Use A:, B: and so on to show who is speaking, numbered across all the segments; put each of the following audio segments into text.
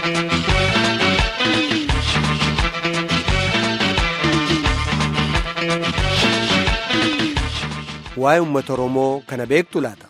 A: Waa'ee uummata Oromoo kana beektu laata?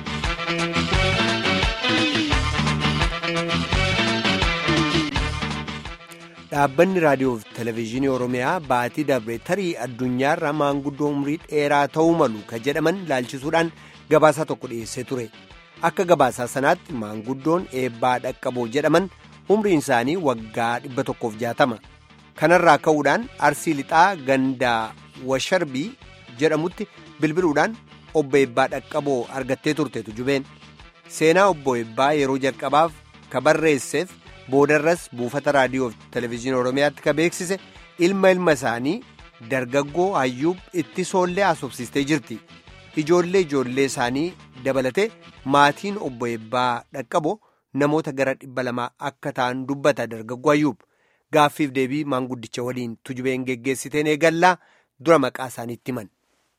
A: Dhaabbanni raadiyoo fi televezyiinii Oromiyaa baatii darbe tarii addunyaarra maanguddoo umrii dheeraa ta'uu malu ka jedhaman laalchisuudhaan gabaasaa tokko dhiyeessee ture. Akka gabaasaa sanaatti maanguddoon eebbaa dhaqqaboo jedhaman umriin isaanii waggaa 160. Kanarraa ka'uudhaan Arsii Lixaa gandaa Washarbii jedhamutti bilbiluudhaan obbo Eebbaa dhaqqaboo argattee turteetu jubeen. Seenaa obbo Eebbaa yeroo jalqabaaf ka barreesseef boodarras buufata raadiyoo fi televezyiinii Oromiyaatti ka beeksise ilma isaanii dargaggoo Hayyuub Ittisoollee haasofsiistee jirti. Ijoollee isaanii dabalatee maatiin obbo Eebbaa dhaqqaboo namoota gara 200 akka ta'an dubbata dargaggoo Hayyuub. Gaaffiif deebii maanguddicha waliin tujubeen geggeessiteen eegallaa dura maqaa isaaniitti himan.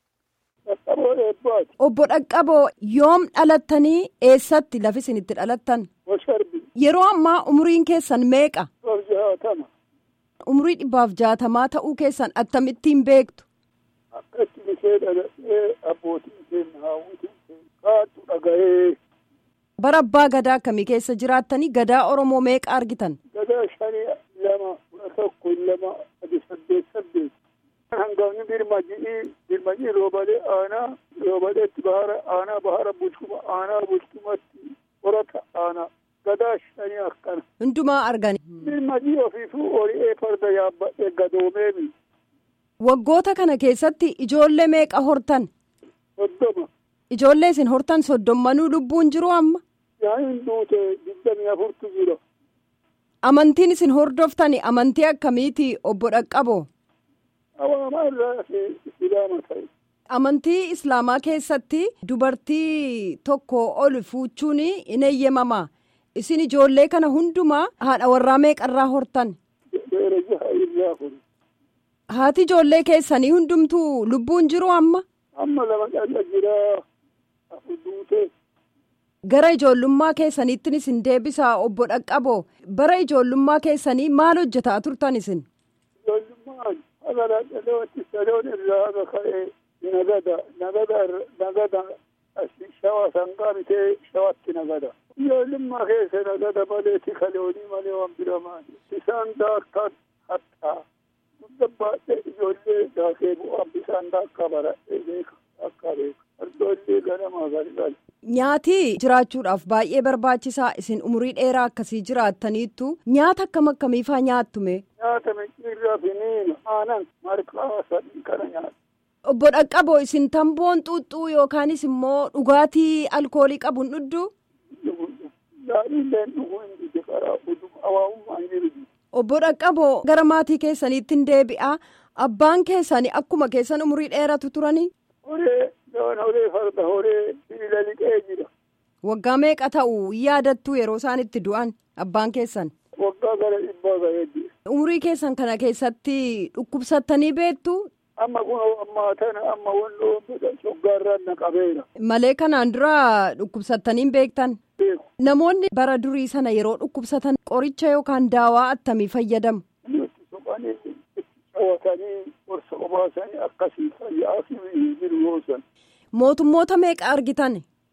B: Obbo Dhaqqaboo yoom dhalattanii eessatti lafi isin itti dhalattan? Yeroo ammaa umriin keessan meeqa?
C: 60.
B: Umrii 160 ta'uu keessan akkamittiin beektu?
C: Akkatti ishee dhalatee abbootiin keenya haawwatiin kaatu dhaga'ee.
B: Bara abbaa gadaa akkamii keessa jiraattanii gadaa Oromoo meeqa argitan?
C: Gadaa 5, 2, 11, 2, 8. Hangafni birmajii roobalee aanaa roobaleetti bahara bulchuma aanaa bulchumatti qorata aanaa gadaa 5 akkana.
B: Hundumaa argani.
C: Birmajii ofiifuu oli'ee farda yaabbadhee gadoomeemi.
B: Waggoota kana keessatti ijoollee meeqa hortan?
C: 30.
B: Ijoollee isin hortan 30 lubbuun jiru amma?
C: Yaa'iin duute 24 jira.
B: Amantiin isin hordoftani amantii akkamiiti obbo Dhaqqaboo?
C: Awwaamaa irraa Islaama ta'e.
B: Amantii Islaamaa keessatti dubartii tokko ol fuuchuun hin eeyyamamaa. Isin ijoollee kana hundumaa haadha warraa meeqarraa hortan? Haati ijoollee keessanii hundumtuu lubbuun jiru amma?
C: Amma 2 dhalla jira. Duute.
B: Gara ijoollummaa keessaniittiin isin deebisaa obbo Dhaqqaboo. Bara ijoollummaa keessanii maal hojjetaa turtan isin?
C: Ijoollummaan dhalooti saloon irraa ka'ee nagada shawaa sangaa bitee shawatti nagada. Ijoollummaa keessa nagada malee tikaloonii malee waan biramaan. Bisaan daakkaan hattaa. Dabbaadhee ijoollee daakee bu'aan bisaan daakkaa baradhee beeka. Akka beeka. Ijoollee ganamaa galgal.
B: Nyaati jiraachuudhaaf baay'ee barbaachisaa isin umurii dheeraa akkasii jiraattaniittu nyaata akkamiifaa nyaattume?
C: Nyaata micciirraa finiina aanan marqaa sadii kana nyaata.
B: Obbo Dhaqqaboo isin tamboon xuuxxuu yookaanis immoo dhugaatii alkoolii qabu hin dhudduu?
C: Daadhiilleen dhuguu hin dhugde karaa hawaasummaa hin jiru.
B: Obbo Dhaqqaboo gara maatii keessaniitti hin deebi'aa. Abbaan keessanii akkuma keessan umurii dheeratu turanii?
C: Horee farda horee sibiila liqee jira.
B: Waggaa meeqa ta'u yaadattuu yeroo isaan itti du'an abbaan keessan?
C: Waggaa gara 100 ga'eetti.
B: Umurii keessan kana keessatti dhukkubsattanii beektu?
C: Amma kun ammaa tana amma wannoo shoggaarraan na qabeera.
B: Malee kanaan dura dhukkubsattanii beektan?
C: Beeku.
B: Namoonni bara durii sana yeroo dhukkubsatan qoricha yookaan daawaa attamii fayyadamu?
C: Itti soqanii itti cawatanii gorsa obaasanii akkasii fayyaa fi jiru yoo san.
B: Mootummoota meeqa argitan?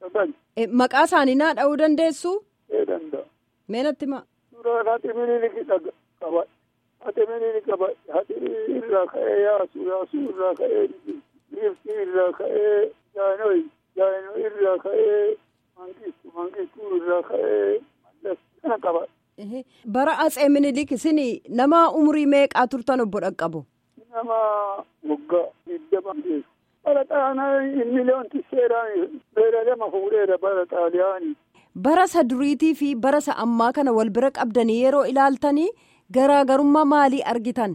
B: Maqaa isaanii naa dha'uu dandeessu?
C: Danda'a.
B: Meenatti maa?
C: Suuraan haati minilikii qaba. Haati minilikii qaba. Haati irraa ka'ee yaasuu irraa ka'ee liiftii irraa ka'ee jaanoy irraa ka'ee mangistuu irraa ka'ee kana qaba.
B: Bara Atsee Minilik isin nama umurii meeqaa turtan obbo Dhaqqaboo?
C: Nama waggaa 20 bara xaanaa miliyoonti seera lama fuudheera bara xaaliyaanii.
B: Bara isa duriitii fi bara isa ammaa kana wal bira qabdanii yeroo ilaaltanii garaagarummaa maalii argitan?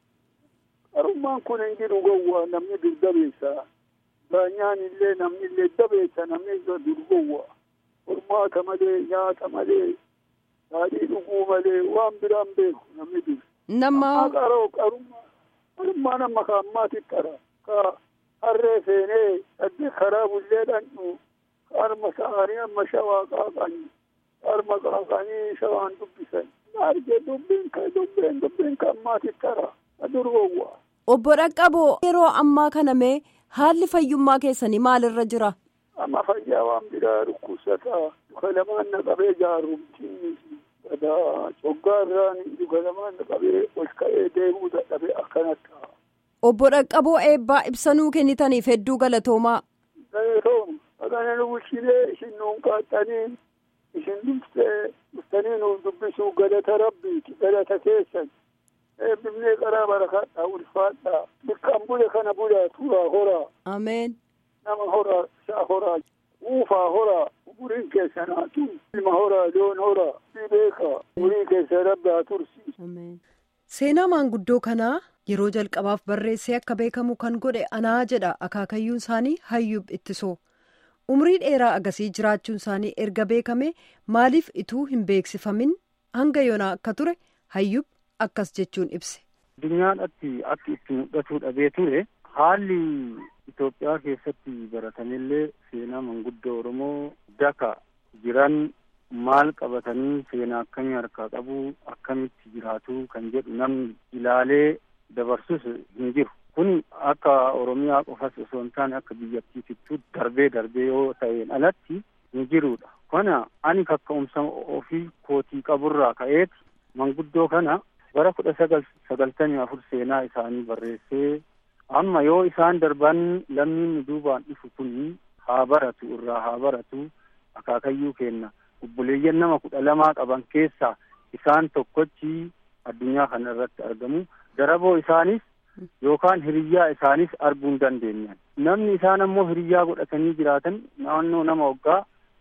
C: Garummaan kun hin jiru gowwaa namni dur dabeessa. Baanyaan illee namni illee dabeessa namni dur gowwaa. Hormaata malee nyaata malee daadhii dhuguu malee waan biraan beeku namni dur.
B: Nama.
C: Qarummaan amma kaammaatti qara. Harree seenee karaa bullee dhandhu harma sa'anii amma shawaa qaaqanii harma qaaqanii shawaan dubbisan. Arge dubbiin kan maatii tara durgowwa.
B: Obbo Dhaqqaboo yeroo ammaa kana mee haalli fayyummaa keessanii maalirra jira?
C: Amma fayyaa waan biraa dhukkubsataa duka lamaan na qabee jaarumtii gadaa coggaarraan duka lamaan na qabee ol ka'ee deemuu dadhabee akkanatti.
B: Obbo Dhaqqaboo eebbaa ibsanuu kennitaniif hedduu galatoomaa.
C: Galatooma akkana nu bulchinee isin nuun qaaxxanii isin dhuftanii nuuf dubbisuu galata rabbiiti galata keessan. Eebbifnee qaraa barakaadhaa ulfaadhaa bikkaan bule kana bulaa turaa horaa.
B: Ameen.
C: Nama horaa isaa horaa uufaa horaa umuriin keessa naatu ilma horaa loon horaa si beekaa umurii keessa rabbi haa tursiisu.
B: Seenaa maanguddoo kanaa yeroo jalqabaaf barreessee akka beekamu kan godhe anaa jedha akaakayyuun isaanii Hayyub Ittisoo. Umrii dheeraa agasii jiraachuun isaanii erga beekame maaliif ituu hin beeksifamin hanga yoonaa akka ture Hayyub akkas jechuun ibse.
D: Addunyaan akka itti mul'atuu dhabee ture haalli Itoophiyaa keessatti baratamillee seenaa manguddoo Oromoo daka jiran maal qabatanii seenaa akkamii harkaa qabu akkamitti jiraatu kan jedhu namni ilaalee dabarsus hin jiru. Kun akka Oromiyaa qofas osoo hin taane akka biyyattiittuu darbee yoo ta'een alatti hin jirudha. Kana ani kakka'umsa ofii kootii qaburraa ka'eeti manguddoo kana bara 1994 seenaa isaanii barreessee amma yoo isaan darban lammiin duubaan dhufu kun haa baratu akaakayyuu kenna obboleeyyan nama 12 qaban keessaa isaan tokkochi addunyaa kana irratti argamu daraboo isaanis yookaan hiriyyaa isaanis arguu hin dandeenyan namni isaan ammoo hiriyyaa godhatanii jiraatan naannoo nama waggaa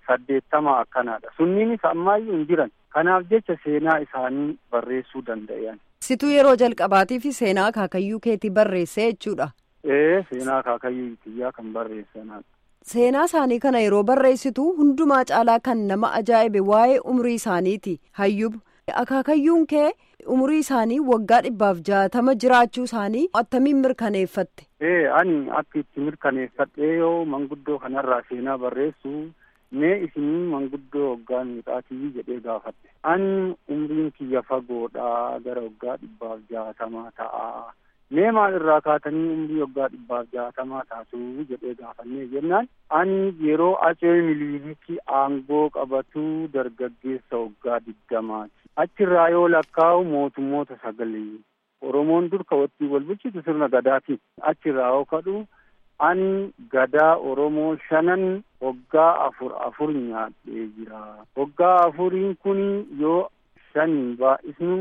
D: 80 akkanaadha sunniinis ammaayyuu hin jiran kanaaf jecha seenaa isaanii barreessuu danda'an.
B: Situu yeroo jalqabaatii fi seenaa akaakayyuu keetii barreessee jechuudha.
D: Seenaa akaakayyuu kiyyaa kan barreessanaa.
B: Seenaa isaanii kana yeroo barreessitu hundumaa caalaa kan nama ajaa'ibe waa'ee umrii isaaniiti. Hayyub akaakayyuun kee umrii isaanii waggaa 160 jiraachuu isaanii attamiin mirkaneeffatte?
D: Ani akka itti mirkaneeffadhee yoo manguddoo kanarraa seenaa barreessu mee isinii manguddoo waggaa meeqaatii jedhee gaafadhe. Ani umriin kiyya fagoodhaa gara waggaa 160 ta'a. Mee maal irraa kaatanii umrii waggaa 160 taatu jedhee gaafannee jennaan ani yeroo Acee Miliinikii aangoo qabatu dargaggeessa waggaa 20ti. Achirraa yoo lakkaa'u mootummoota 9 Oromoon dur kawattii wal bulchitu sirna gadaatiin achirraa yoo kadhu ani gadaa Oromoo 5 waggaa 4 nyaadhee jira. Waggaa 4 kun yoo 5 baay'isnu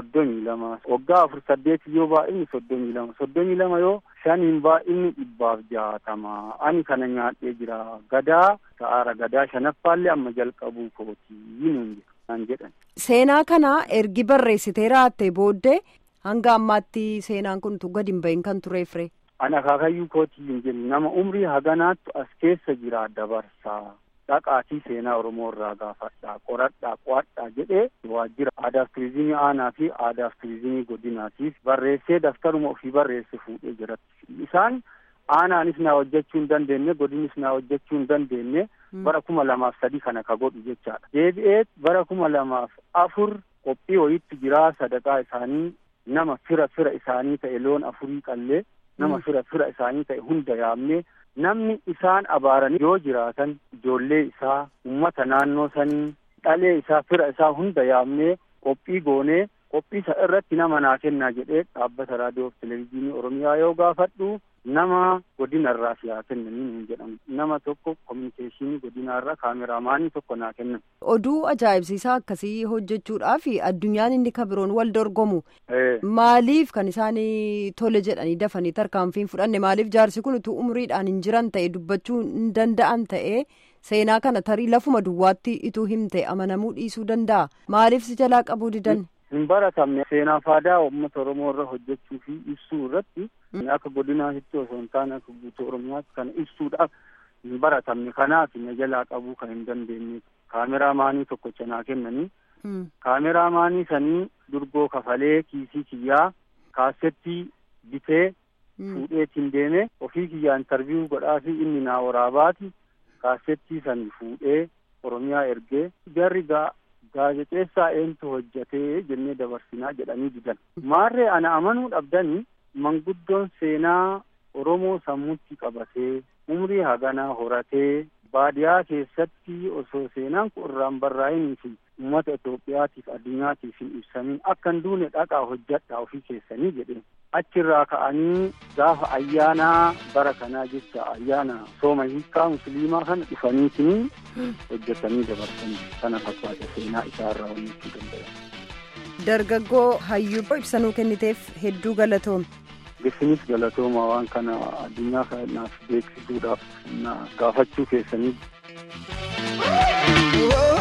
D: 32 waggaa 48 yoo baay'inni 32 yoo 5 baay'inni 160 ani kana nyaadhee jira. Gadaa sa'aara gadaa 5ffaallee amma jalqabuu kootii nuun jedhan.
B: Seenaa kana ergi barreessitee raattee booddee hanga ammaatti seenaan kun gadi hin bahin kan tureefre.
D: Ani akaakayyuu kootii hin jiru nama umrii haganaattu as keessa jira dabarsaa. Dhaqaatii seenaa Oromoo irraa gaafadhaa qoradhaa qo'adhaa jedhee waajjira aadaaf turizimii aanaa fi aadaaf turizimii godinaatiif barreessee daftaruma ofii barreesse fuudhee jiratti. Isaan aanaanis naa hojjechuu hin dandeenye godinis naa hojjechuu hin dandeenye bara 2003 kana ka godhu jechaadha. Deebi'ee bara 2004 qophii wayiitti jira sadaqaa isaanii nama fira isaanii ta'e loon 4 qallee nama fira isaanii ta'e hunda yaamnee namni isaan abaaran yoo jiraatan ijoollee isaa ummata naannoo sanii dhalee isaa fira isaa hunda yaamnee qophii goonee qophii isa irratti nama naa kennaa jedhee dhaabbata raadiyoo fi televezyiinii Oromiyaa yoo gaafadhu nama godinarraa si haa kennanii hin jedhamu. Nama tokko kominikeeshinii godinaarraa kaameraamaanii tokko naa kennan.
B: Oduu ajaa'ibsiisaa akkasii hojjechuudhaaf addunyaan inni kabiroon wal dorgomu. Maaliif kan isaan tole jedhanii dafanii tarkaanfiin fudhanne maaliif jaarsi kun utuu umriidhaan hin jiran ta'e dubbachuu hin danda'an ta'e seenaa kana tarii lafuma duwwaatti ituu himte amanamuu dhiisuu danda'a. Maaliif si jalaa qabuu didan?
D: Hin baratamne seenaa faadaa uummata Oromoo irra hojjechuu fi ibsuu irratti akka godinaatti osoo hin taane akka guutuu Oromiyaatti kana ibsuudhaaf hin baratamne kanaaf na jalaa qabuu kan hin dandeenye kaameraamaanii tokkocha naa kennanii kaameraamaanii sanii durgoo kafalee kiisii kiyyaa kaasettii bitee fuudheetiin deeme ofii kiyyaa intarviiyuu godhaa fi inni naa waraabaati kaasettii sanii fuudhee Oromiyaa ergee jarri gaazexeessaa eentu hojjatee jennee dabarsinaa jedhanii didan. Maarree ana amanuu dhabdanii manguddoon seenaa Oromoo sammuutti qabatee umrii haganaa horatee baadiyaa keessatti osoo seenaan kun irraan barraa'inii fi uummata Itoophiyaatiif addunyaatiif hin ibsamiin akka hin duune dhaqaa hojjadhaa ofii keessanii jedheen. Achirraa ka'anii gaafa ayyaanaa bara kanaa jecha ayyaana sooma hiikaa musliimaa kana dhufaniitiin hojjetanii dabarsanii kana fakkaata seenaa isaarraa hojjechuu danda'an.
B: Dargaggoo Hayyuu ibsanuu kenniteef hedduu galatoome.
D: Isinis galatooma waan kana addunyaa kanaaf beeksisuudhaaf gaafachuu keessanii.